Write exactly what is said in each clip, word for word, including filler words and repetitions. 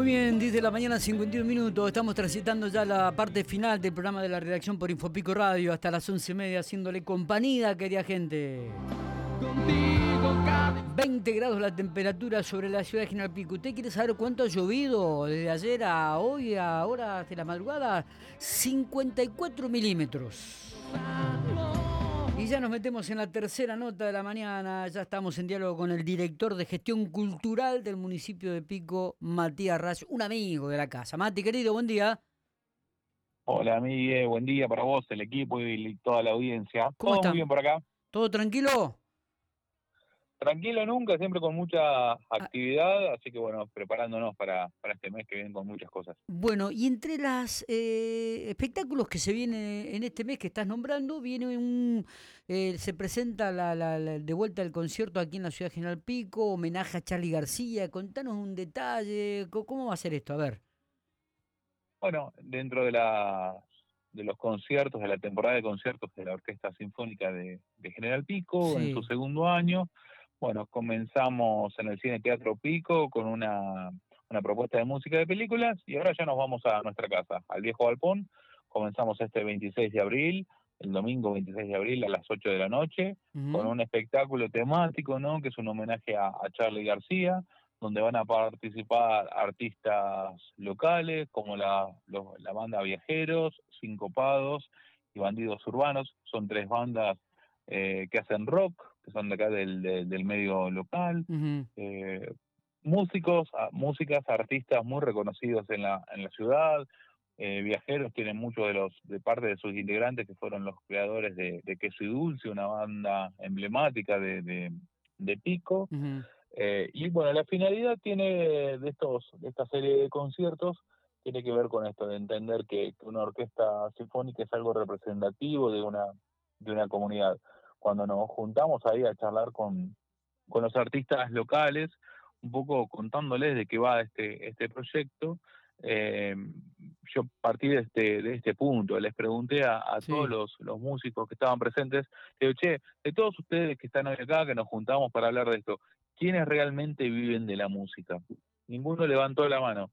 bien, diez de la mañana, cincuenta y un minutos. Estamos transitando ya la parte final del programa de la redacción por Infopico Radio hasta las once y media, haciéndole compañía, querida gente. veinte grados la temperatura sobre la ciudad de General Pico. ¿Usted quiere saber cuánto ha llovido desde ayer a hoy, a ahora hasta la madrugada? cincuenta y cuatro milímetros. Y ya nos metemos en la tercera nota de la mañana. Ya estamos en diálogo con el director de gestión cultural del municipio de Pico, Matías Rayo, un amigo de la casa. Mati, querido, buen día. Hola, Miguel, buen día para vos, el equipo y toda la audiencia. ¿Cómo Todo muy están? bien por acá. ¿Todo tranquilo? Tranquilo nunca, siempre con mucha Ah, actividad, así que bueno, preparándonos para, para este mes que viene con muchas cosas. bueno, y entre los eh, espectáculos que se vienen en este mes que estás nombrando, viene un eh, se presenta la, la- la- de vuelta el concierto aquí en la ciudad de General Pico, homenaje a Charly García. Contanos un detalle, co- ¿cómo va a ser esto? A ver. Bueno, dentro de la de los conciertos, de la temporada de conciertos de la Orquesta Sinfónica de, de General Pico, en su Sí. segundo año, bueno, comenzamos en el Cine Teatro Pico con una, una propuesta de música de películas y ahora ya nos vamos a nuestra casa, al Viejo Galpón. Comenzamos este veintiséis de abril, el domingo veintiséis de abril a las ocho de la noche, con Ujú. un espectáculo temático, ¿no? Que es un homenaje a, a Charly García, donde van a participar artistas locales como la, lo- la banda Viajeros, Sincopados y Bandidos Urbanos. Son tres bandas eh, que hacen rock, que son de acá del, del, del medio local. Ujú. Eh, músicos, a- músicas, artistas muy reconocidos en la, en la ciudad. Eh, Viajeros tienen muchos de los, de parte de sus integrantes que fueron los creadores de, de Queso y Dulce, una banda emblemática de, de, de Pico. Ujú. Eh, y bueno, la finalidad tiene de estos de esta serie de conciertos tiene que ver con esto de entender que, que una orquesta sinfónica es algo representativo de una de una comunidad. Cuando nos juntamos ahí a charlar con, con los artistas locales, un poco contándoles de qué va este este proyecto, eh, yo partí de este de este punto, les pregunté a, a todos Sí. los, los músicos que estaban presentes, le digo, che, de todos ustedes que están hoy acá, que nos juntamos para hablar de esto, ¿quiénes realmente viven de la música? Ninguno levantó la mano.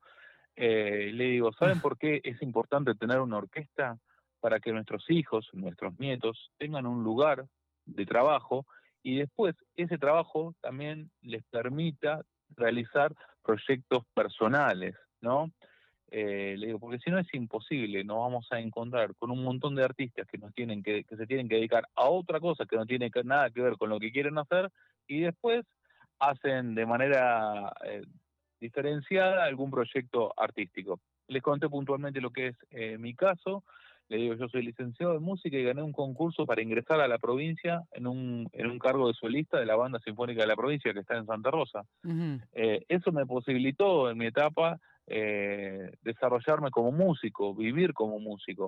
Eh, le digo, ¿saben por qué es importante tener una orquesta? Para que nuestros hijos, nuestros nietos, tengan un lugar de trabajo y después ese trabajo también les permita realizar proyectos personales, ¿no? Eh, le digo, porque si no es imposible, nos vamos a encontrar con un montón de artistas que nos tienen que, que se tienen que dedicar a otra cosa que no tiene que, nada que ver con lo que quieren hacer, y después hacen de manera eh, diferenciada algún proyecto artístico. Les conté puntualmente lo que es eh, mi caso. Le digo, yo soy licenciado en música y gané un concurso para ingresar a la provincia en un, en un cargo de solista de la Banda Sinfónica de la provincia que está en Santa Rosa. Ujú. Eh, eso me posibilitó en mi etapa eh, desarrollarme como músico, vivir como músico.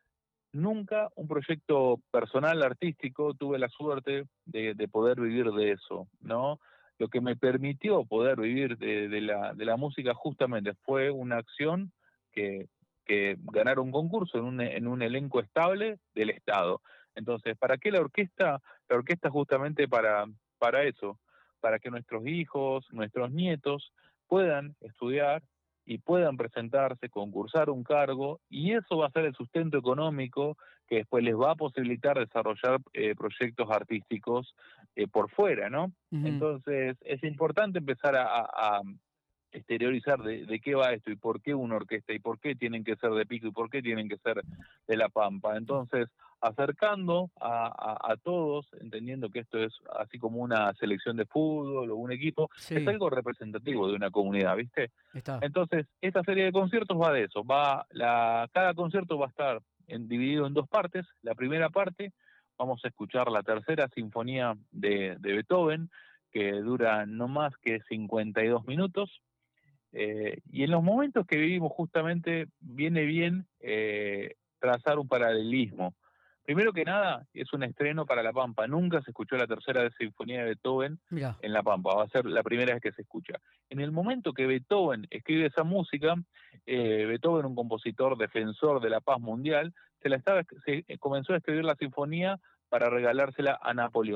Nunca un proyecto personal artístico tuve la suerte de, de poder vivir de eso, ¿no? Lo que me permitió poder vivir de, de, la, de la música justamente fue una acción que, que ganar un concurso en un, en un elenco estable del Estado. Entonces, ¿para qué la orquesta? La orquesta justamente para, para eso, para que nuestros hijos, nuestros nietos puedan estudiar y puedan presentarse, concursar un cargo, y eso va a ser el sustento económico que después les va a posibilitar desarrollar eh, proyectos artísticos eh, por fuera, ¿no? Ujú. Entonces, es importante empezar a, a, a exteriorizar de, de qué va esto y por qué una orquesta y por qué tienen que ser de Pico y por qué tienen que ser de La Pampa. Entonces, acercando a, a, a todos, entendiendo que esto es así como una selección de fútbol o un equipo, es Sí, algo representativo de una comunidad, ¿viste? está. Entonces, esta serie de conciertos va de eso, va la cada concierto va a estar en, dividido en dos partes. La primera parte vamos a escuchar la tercera sinfonía de, de Beethoven, que dura no más que cincuenta y dos minutos. Eh, y en los momentos que vivimos justamente viene bien eh, trazar un paralelismo. Primero que nada, es un estreno para La Pampa. Nunca se escuchó la tercera sinfonía de Beethoven Mirá. en La Pampa. Va a ser la primera vez que se escucha. En el momento que Beethoven escribe esa música, eh, Beethoven, un compositor defensor de la paz mundial, se la estaba, se comenzó a escribir la sinfonía para regalársela a Napoleón.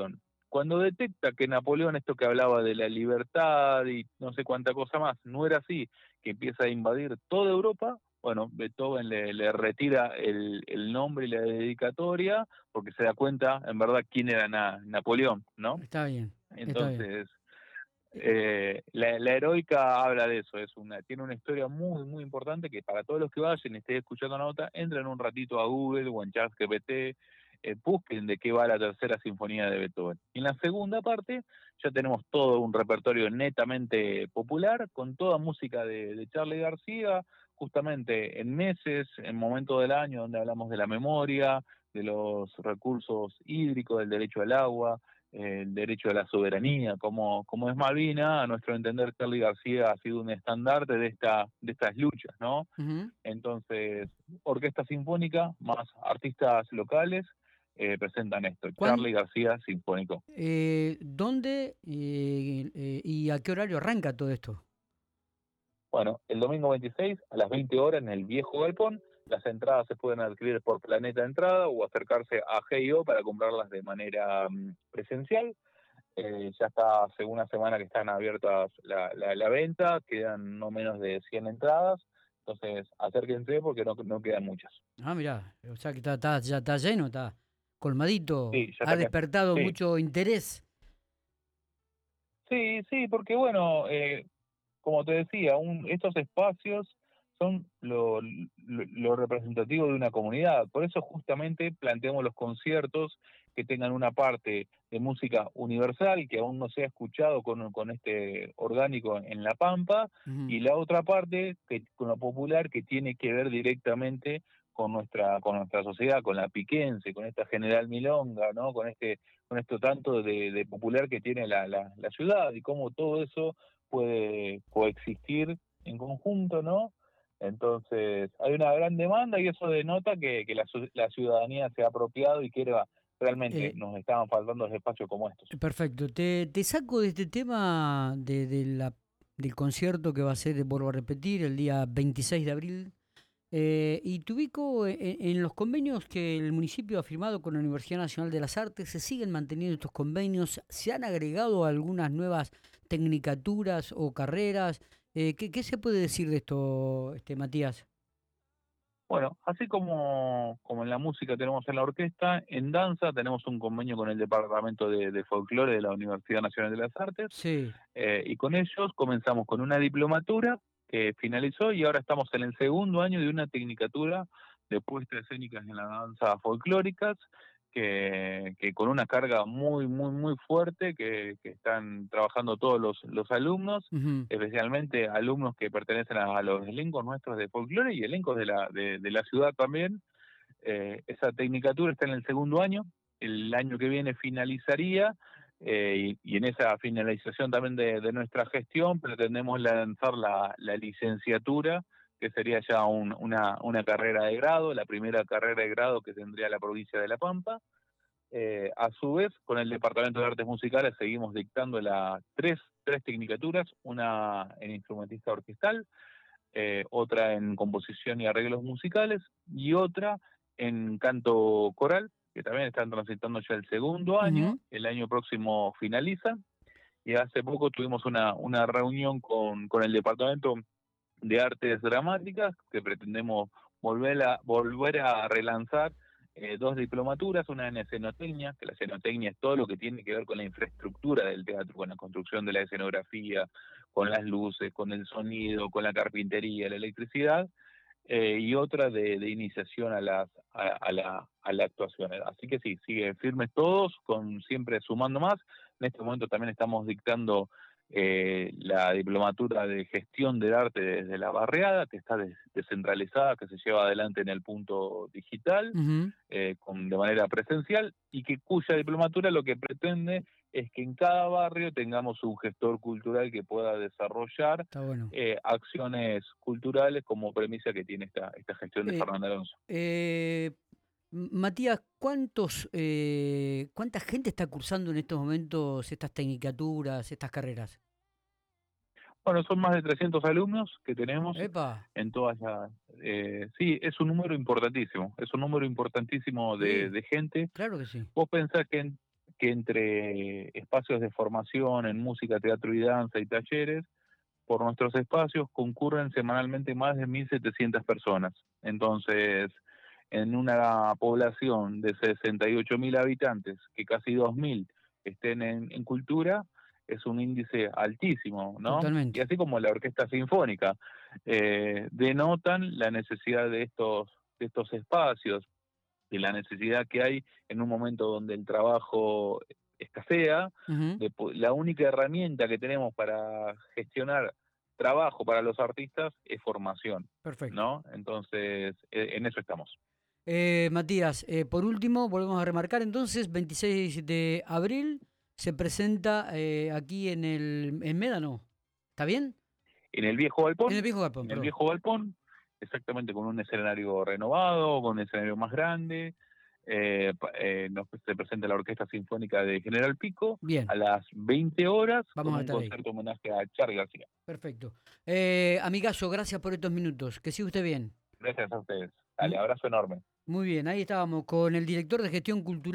Cuando detecta que Napoleón, esto que hablaba de la libertad y no sé cuánta cosa más, no era así, que empieza a invadir toda Europa, bueno, Beethoven le, le retira el, el nombre y la dedicatoria porque se da cuenta, en verdad, quién era Na, Napoleón, ¿no? Está bien, está bien. Entonces, eh, la, la heroica habla de eso, es una, tiene una historia muy, muy importante que para todos los que vayan y estén escuchando la nota, entren un ratito a Google o en ChatGPT, eh, busquen de qué va la tercera sinfonía de Beethoven. Y en la segunda parte ya tenemos todo un repertorio netamente popular, con toda música de, de Charly García, justamente en meses, en momentos del año donde hablamos de la memoria, de los recursos hídricos, del derecho al agua, el derecho a la soberanía, como, como es Malvina, a nuestro entender Charly García ha sido un estandarte de esta, de estas luchas, ¿no? Uh-huh. Entonces, orquesta sinfónica más artistas locales eh, presentan esto, ¿Cuán, Charly García Sinfónico. eh, ¿Dónde eh, eh, y a qué horario arranca todo esto? Bueno, el domingo veintiséis a las veinte horas en el Viejo Galpón, las entradas se pueden adquirir por Planeta Entrada o acercarse a G I O para comprarlas de manera um, presencial. Eh, ya está hace una semana que están abiertas la, la, la venta, quedan no menos de cien entradas, entonces acérquense porque no, no quedan muchas. Ah, mirá, o sea que está, está- ya está lleno, está colmadito, Sí, ya ha está acá. despertado Sí, mucho interés. sí, sí, porque bueno, eh, como te decía, un, estos espacios son lo, lo, lo representativo de una comunidad. Por eso justamente planteamos los conciertos que tengan una parte de música universal, que aún no se ha escuchado con, con este orgánico en La Pampa, Uh-huh. y la otra parte que, con lo popular que tiene que ver directamente con nuestra con nuestra sociedad, con la piquense, con esta General Milonga, ¿no? Con este con esto tanto de, de popular que tiene la, la, la ciudad y cómo todo eso puede coexistir en conjunto, ¿no? Entonces, hay una gran demanda y eso denota que, que la, la ciudadanía se ha apropiado y quiere realmente, Eh, nos estaban faltando espacios como estos. Perfecto. Te, te saco de este tema de, de la, del concierto que va a ser, vuelvo a repetir, el día veintiséis de abril. Eh, y te ubico en, en los convenios que el municipio ha firmado con la Universidad Nacional de las Artes. ¿Se siguen manteniendo estos convenios? ¿Se han agregado algunas nuevas tecnicaturas o carreras? Eh, ¿qué, qué se puede decir de esto, este, Matías? Bueno, así como, como en la música tenemos en la orquesta, en danza tenemos un convenio con el Departamento de, de Folclore de la Universidad Nacional de las Artes, Sí. eh, y con ellos comenzamos con una diplomatura que finalizó y ahora estamos en el segundo año de una tecnicatura de puestas escénicas en la danza folclóricas, que, que con una carga muy, muy, muy fuerte que, que están trabajando todos los, los alumnos, Ujú. especialmente alumnos que pertenecen a, a los elencos nuestros de folclore y elencos de la, de, de la ciudad también. Eh, esa tecnicatura está en el segundo año, el año que viene finalizaría, eh, y, y en esa finalización también de, de nuestra gestión pretendemos lanzar la, la licenciatura, que sería ya un, una, una carrera de grado, la primera carrera de grado que tendría la provincia de La Pampa. Eh, a su vez, con el Departamento de Artes Musicales seguimos dictando las tres, tres tecnicaturas, una en instrumentista orquestal, eh, otra en composición y arreglos musicales y otra en canto coral, que también están transitando ya el segundo año, Ujú. el año próximo finaliza, y hace poco tuvimos una, una reunión con, con el Departamento de Artes Dramáticas, que pretendemos volver a, volver a relanzar eh, dos diplomaturas, una en escenotecnia, que la escenotecnia es todo lo que tiene que ver con la infraestructura del teatro, con la construcción de la escenografía, con las luces, con el sonido, con la carpintería, la electricidad, eh, y otra de, de iniciación a, las, a, a, la, a la actuación. Así que sí, sigue firmes todos, con siempre sumando más. En este momento también estamos dictando eh, la diplomatura de gestión del arte desde la barriada, que está des descentralizada, que se lleva adelante en el punto digital, Ujú. eh, con, de manera presencial, y que cuya diplomatura lo que pretende es que en cada barrio tengamos un gestor cultural que pueda desarrollar Está bueno. eh, acciones culturales como premisa que tiene esta, esta gestión de Eh, Fernando Alonso. eh, M- Matías, ¿cuántos, eh, ¿cuánta gente está cursando en estos momentos estas tecnicaturas, estas carreras? Bueno, son más de trescientos alumnos que tenemos Epa, en todas las... Eh, sí, es un número importantísimo, es un número importantísimo de, sí, de gente. claro que sí. Vos pensás que en, que entre espacios de formación en música, teatro y danza y talleres, por nuestros espacios concurren semanalmente más de mil setecientas personas. Entonces, en una población de sesenta y ocho mil habitantes, que casi dos mil estén en, en cultura, es un índice altísimo, ¿no? Totalmente. Y así como la Orquesta Sinfónica, eh, denotan la necesidad de estos, de estos espacios, de la necesidad que hay en un momento donde el trabajo escasea, Uh-huh. de, la única herramienta que tenemos para gestionar trabajo para los artistas es formación, Perfecto. ¿no? Entonces, en eso estamos. Eh, Matías, eh, por último, volvemos a remarcar entonces, veintiséis de abril se presenta eh, aquí en el en Médano. ¿Está bien? En el Viejo En el Galpón, Viejo Galpón, en el perdón. Viejo Galpón, exactamente con un escenario renovado, con un escenario más grande, eh, eh, nos, se presenta la Orquesta Sinfónica de General Pico Bien, a las veinte horas vamos con a un estar ahí. concierto homenaje a Charly García. Perfecto. Eh, amigazo, gracias por estos minutos. Que siga usted bien. Gracias a ustedes. Dale, Mu- abrazo enorme. Muy bien, ahí estábamos con el director de gestión cultural.